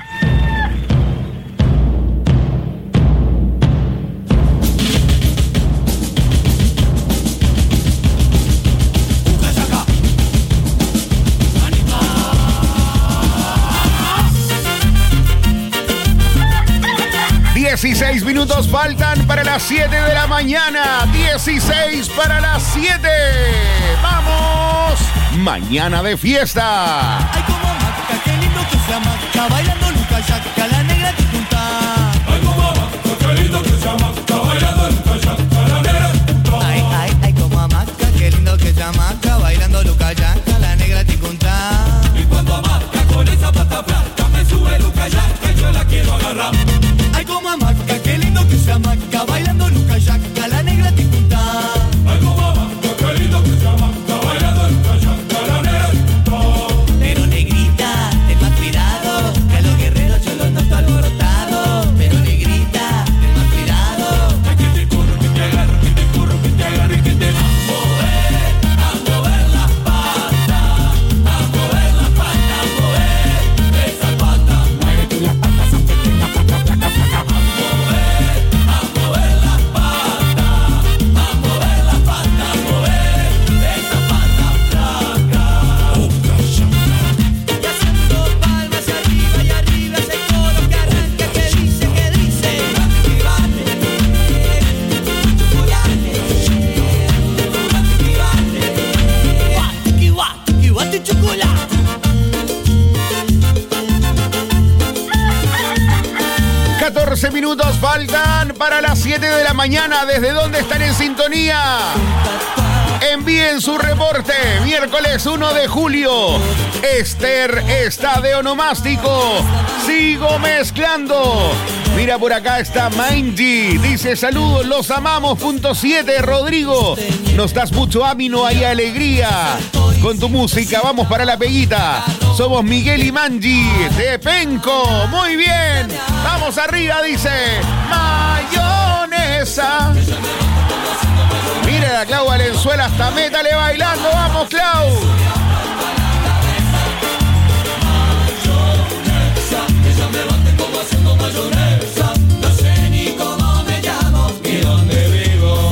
dieciséis minutos faltan para las siete de la mañana. dieciséis para las siete. ¡Vamos! Mañana de fiesta. Ay, como maca, qué lindo que se amaca, bailando Luca Yaca, la negra te junta. Ay, como maca, qué lindo que se amaca, bailando Luca Yaca, la negra te junta. Ay, ay, ay, como amaca, qué lindo que se amaca, bailando Luca Yaca, la negra te junta. Y cuando amaca con esa pata plata, me sube Luca Yaca y yo la quiero agarrar. Ay, como amaca, qué lindo que se amaca, bailando Luca Yaca, la negra te junta. Ay, como amaca, qué lindo que se amaca, bailando Luca Yaca, la negra te junta. Pero negrita, ten más cuidado, que a los guerreros yo los noto alborotados. Pero negrita, ten más cuidado, ay, que te corro, que te agarro, que te corro, que te agarro y que te va a mover, a mover las patas, a mover las patas, a mover esas patas. Muévete las patas antes que la pata, placa, placa, a mover, a mover las patas, a mover las patas, a mover esas patas, placa. Y haciendo palmas arriba y arriba ese coro que arranca, que dice, que dice. catorce minutos faltan para las siete de la mañana. ¿Desde dónde están en sintonía? Envíen su reporte. Miércoles uno de julio. Esther está de onomástico. Sigo mezclando. Mira, por acá está Mindy. Dice, saludos, los amamos. Punto siete, Rodrigo. Nos das mucho ánimo y alegría. Con tu música, vamos para la peguita. Somos Miguel y Mangi de Penco. Muy bien. Vamos arriba, dice. Mayonesa. Mira la Clau Valenzuela, hasta métale bailando. Vamos, Clau. Ella me bate como haciendo mayonesa. No sé ni cómo me llamo ni dónde vivo.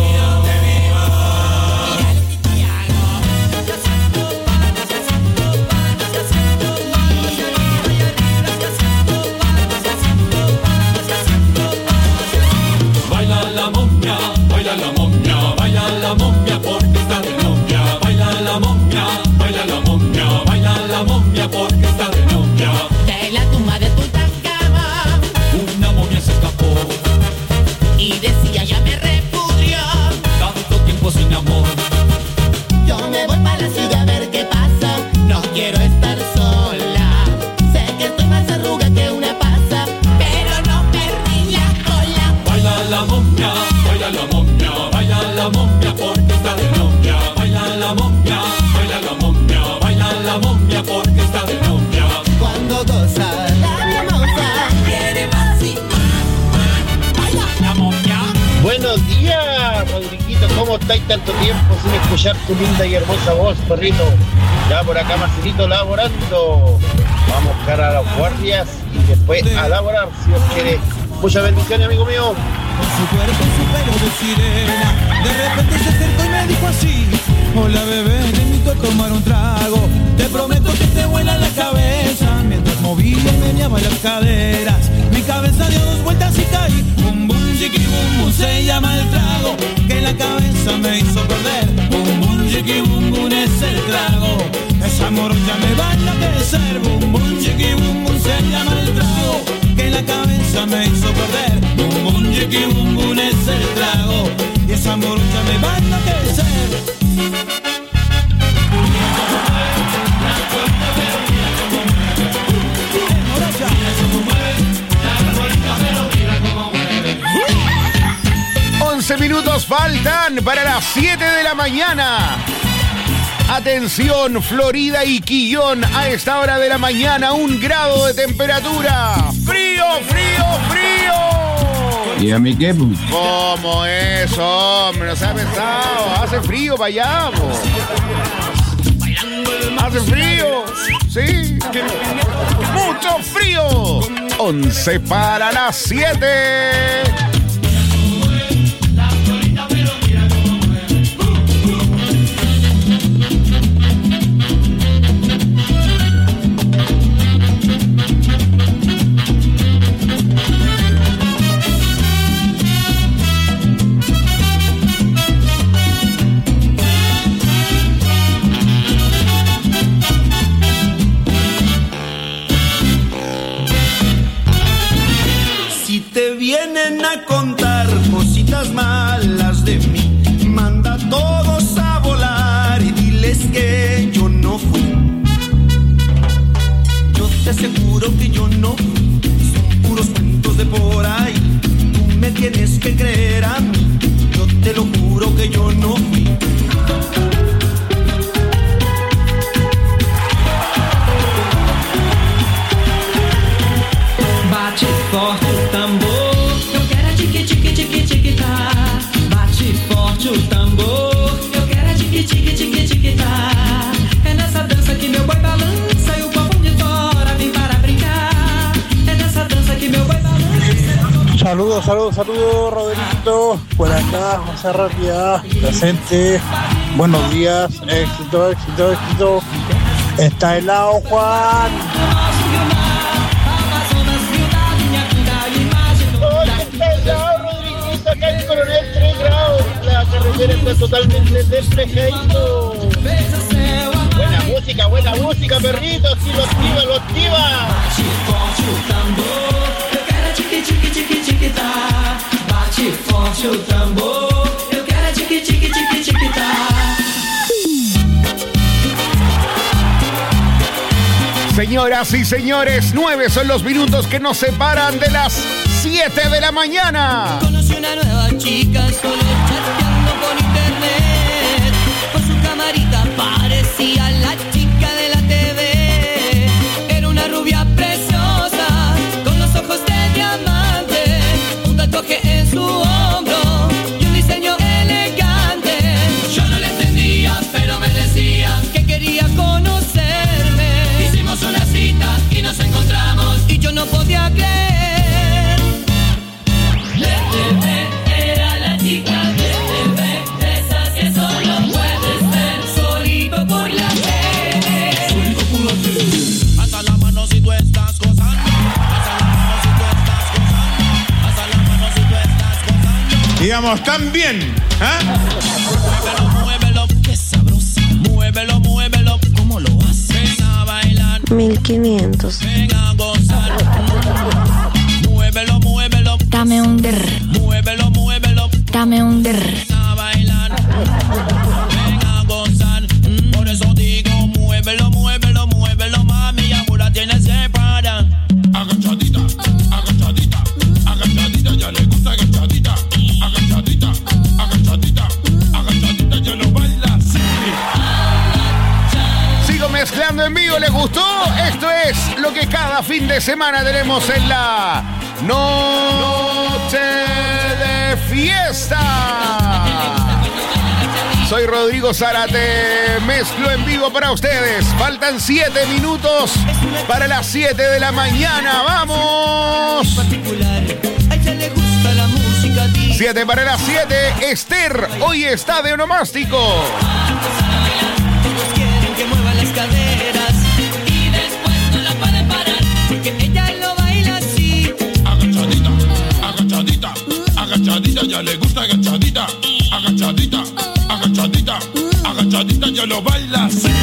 Baila la momia, baila la momia, baila la momia porque está de novia. Baila la momia, baila la momia, baila la momia porque está de novia. De la tumba de Tutankamón una momia se escapó y decía ya me repudió. Tanto tiempo sin amor. Yo me voy para la ciudad a ver qué pasa. No quiero estar sola. Sé que estoy más arruga que una pasa, pero no perdí la cola. Baila la momia, baila la momia, baila la momia porque está de novia. Baila la momia, baila la momia, baila la momia porque está de novia. Cuando goza la mimosa, quiere más y más. Baila la momia. Buenos días, Rodriguito. ¿Cómo estáis tanto tiempo sin escuchar tu linda y hermosa voz, perrito? Ya por acá, Marcelito, laborando. Vamos cara a las guardias y después a laborar, si Dios quiere. Muchas bendiciones, amigo mío. Con su cuerpo, su pelo de sirena, de repente se acercó y me dijo así: hola bebé, te invito a tomar un trago. Te prometo que te vuela la cabeza. Mientras movía y meneaba las caderas, mi cabeza dio dos vueltas y caí. Bum bum chiqui bum bum se llama el trago que la cabeza me hizo perder. Bum bum chiqui bum bum es el trago. Esa morocha me va a enloquecer. Bum bum chiqui bum bum se llama el trago que la cabeza me hizo perder. Bum bum chiqui bum bum es el trago y esa morocha me va a enloquecer. once minutos faltan para las siete de la mañana. Atención, Florida y Quillón, a esta hora de la mañana, un grado de temperatura. ¡Frío, frío, frío! ¿Y a mí qué? ¿Cómo eso, hombre? No se ha pensado. Hace frío para allá, po. Hace frío, sí. Mucho frío. once para las siete. Vienen a contar cositas malas de mí, manda a todos a volar y diles que yo no fui. Yo te aseguro que yo no fui, son puros cuentos de por ahí. Tú me tienes que creer a mí, yo te lo juro que yo no fui. Bate forte o tambor. Bate forte o tambor, eu quero é tique tique tique tique tá. É nessa dança que meu boi balança e o povo de fora vem para brincar. É nessa dança que meu boi balança. Saludos, saludos, saludos, Roberto. Por acá, José Rápida, presente. Buenos días, éxito, éxito, éxito. Está helado, Juan. Acá en Coronel tres grados, la carretera está totalmente despejadito. Buena música, buena música, perrito, así lo activa, lo activa. Bate forte o tambor, eu quero é tique tique tique tique tá. Bate forte o tambor, eu quero é tique tique tique tique tá. Señoras y señores, nueve son los minutos que nos separan de las siete de la mañana. Conocí una nueva chica solo chateando por internet. Por su camarita parecía la chica de la T V. Era una rubia preciosa con los ojos de diamante, un tatuaje en su hombro y un diseño elegante. Yo no le entendía, pero me decía que quería conocerme. Hicimos una cita y nos encontramos y yo no podía creer. Era la chica de T V, de esas que solo puedes ver solito por la tele. Solito por la tele. Alza la mano si tú estás gozando. Alza la mano si tú estás gozando. Alza la mano si tú estás gozando. Digamos, tan bien, ¿eh? Muévelo, muévelo, qué sabroso. Muévelo, muévelo, ¿cómo lo haces? Ven a bailar. mil quinientos. Ven a gozar. Muévelo, muévelo. Dame un der. Muévelo, muévelo. Dame un der. Ven a bailar. Ven a gozar. Por eso digo, muévelo, muévelo, muévelo, mami. Ahora tienes que parar. Agachadita, agachadita, agachadita, ya le gusta agachadita. Agachadita, agachadita, agachadita, ya lo baila así. Sigo mezclando en vivo, ¿les gustó? Esto es lo que cada fin de semana tenemos en la Noche de Fiesta. Soy Rodrigo Zárate, mezclo en vivo para ustedes. Faltan siete minutos para las siete de la mañana. ¡Vamos! siete para las siete. Esther, hoy está de onomástico. Todos quieren que mueva las caderas y después no la puede parar porque ella lo baila así. Agachadita, agachadita, agachadita, ya le gusta agachadita. Agachadita, agachadita, agachadita, ya lo baila así.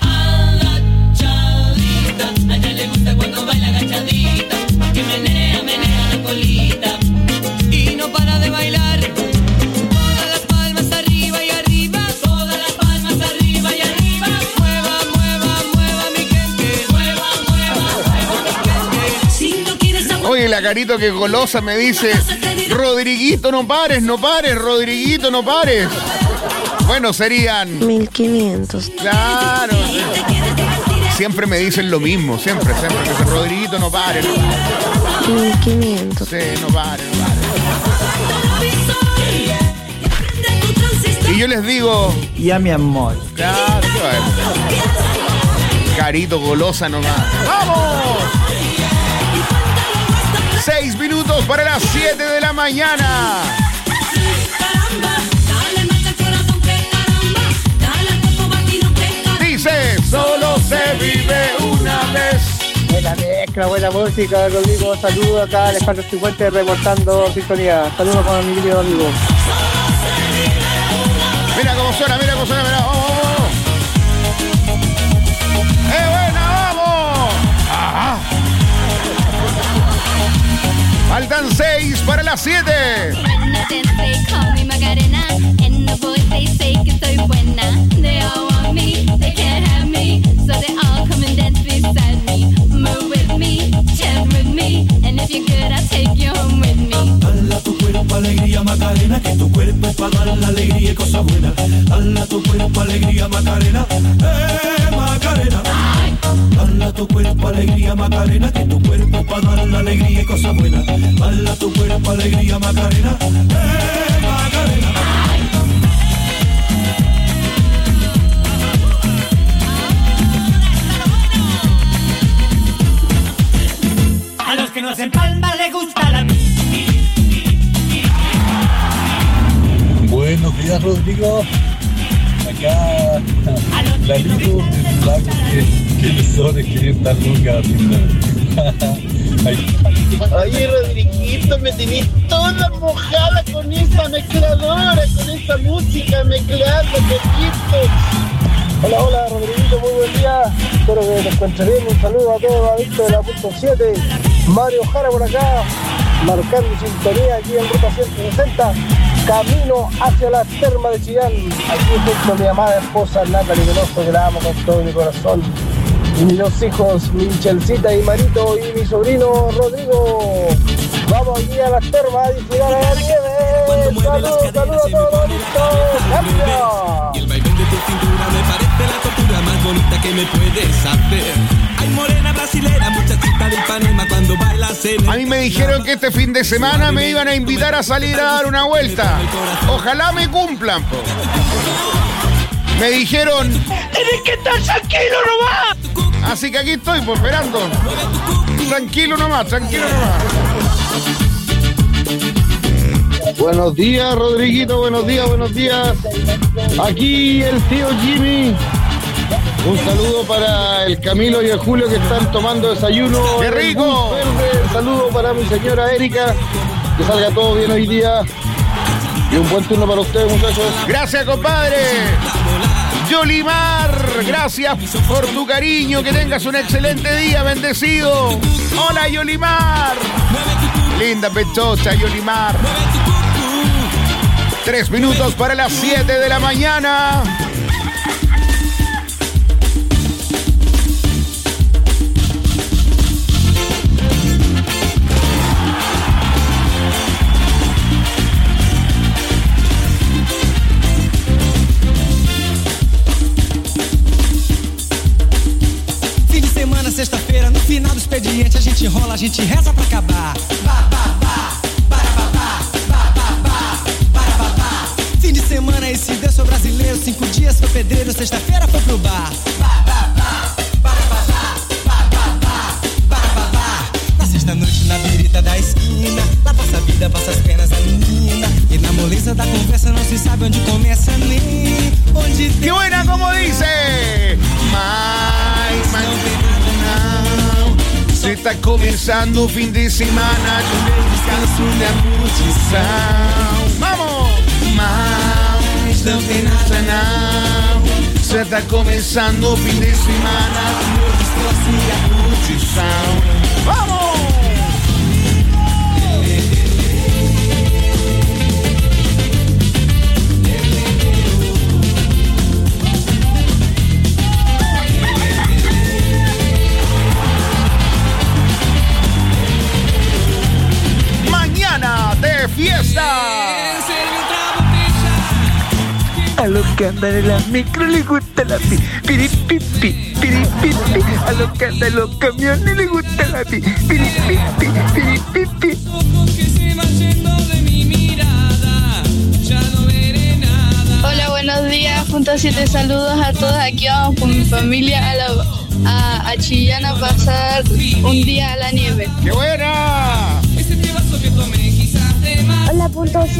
Agachadita, a ella le gusta cuando baila agachadita, que menea, menea la colita y no para de bailar. Todas las palmas arriba y arriba, todas las palmas arriba y arriba. Mueva, mueva, mueva mi gente, mueva, mueva, mueva mi gente. Si no quieres Oye, la Carito que golosa me dice, Rodriguito, no pares, no pares, Rodriguito, no pares. Bueno, serían... mil quinientos. Claro. Siempre me dicen lo mismo, siempre, siempre. Me dicen, Rodriguito, no pares. No. mil quinientos. Sí, no pares, no pares. Y yo les digo... Ya, mi amor. Claro, qué va. Carito, golosa nomás. ¡Vamos! Seis minutos para las siete de la mañana. Dice, solo se vive una vez. Buena mezcla, buena música, Rodrigo. Saludos acá al Espacio cincuenta reportando sintonía. Saludos con mi querido amigo. Mira cómo suena, mira cómo suena, mira. Vamos, vamos. ¡Eh, buena, vamos! ¡Ah! Faltan seis para las siete. Dala tu cuerpo alegría Macarena, que tu cuerpo es para dar la alegría y cosas buenas. Dala tu cuerpo alegría Macarena, eh Macarena. Dala tu cuerpo alegría Macarena, que tu cuerpo es para dar la alegría y cosas buenas. Dala tu cuerpo alegría Macarena, eh Macarena. A los que no hacen palma le gusta la... Buenos días, Rodrigo. Acá, Dalito, que, que le sobre quinientas lucas. Oye, Rodriguito, me tenés toda mojada con esa mezcladora, con esa música mezclada, Rodriguito. Hola, hola, Rodriguito, muy buen día. Espero que te encuentres bien. Un saludo a todos, adictos de la punto siete. Mario Jara por acá, marcando sintonía aquí en Ruta ciento sesenta. Camino hacia la terma de Chillán. Aquí junto a mi amada esposa Natalie Veloso, que la amo con todo mi corazón. Y mis dos hijos, Michelcita y Marito, y mi sobrino Rodrigo. Vamos aquí a la terma a disfrutar a la nieve. Saludos, saludos a todos, listo. ¡Cambio! Y el bailón de tu cintura me parece la tortura más bonita que me puedes hacer. Ay, morena brasilera, muchachita de Ipanema, cuando bailas en... A mí me dijeron que este fin de semana me iban a invitar a salir a dar una vuelta. Ojalá me cumplan, po. Me dijeron... ¡Tienes que estar tranquilo nomás! Así que aquí estoy, pues, esperando. Tranquilo nomás, tranquilo nomás. Buenos días, Rodriguito, buenos días, buenos días. Aquí el tío Jimmy. Un saludo para el Camilo y el Julio que están tomando desayuno. ¡Qué rico! Un saludo para mi señora Erika. Que salga todo bien hoy día. Y un buen turno para ustedes, muchachos. Gracias, compadre. Yolimar, gracias por tu cariño. Que tengas un excelente día, bendecido. Hola, Yolimar. Linda pechocha, Yolimar. Tres minutos para las siete de la mañana. Sexta-feira, no final do expediente, a gente rola, a gente reza pra acabar. Ba, ba, ba, para, ba, ba, ba, ba, ba, para, ba, ba. Fim de semana esse Deus sou brasileiro, cinco dias foi pedreiro, sexta-feira foi pro bar. Ba, ba, ba, para, ba, ba, ba, ba, ba, para, ba, ba. Na sexta-noite, na birita da esquina, lá passa a vida, passa as penas a menina. E na moleza da conversa não se sabe onde começa nem onde tem. ¡Qué buena como dice! Mais, mais, se está começando o fim de semana, yo me descanso na curtição. Vamos! Mas não tem nada não. Se está começando o fim de semana, yo me descanso na curtição. Vamos! A los que andan en la micro les gusta la pi, piripipi, piripipi. A los que andan en los camiones les gusta la pi, piripipi, piripipi. Hola, buenos días, punto siete, saludos a todos. Aquí vamos con mi familia a, la, a, a Chillán a pasar un día a la nieve. ¡Qué buena! Hola, punto siete.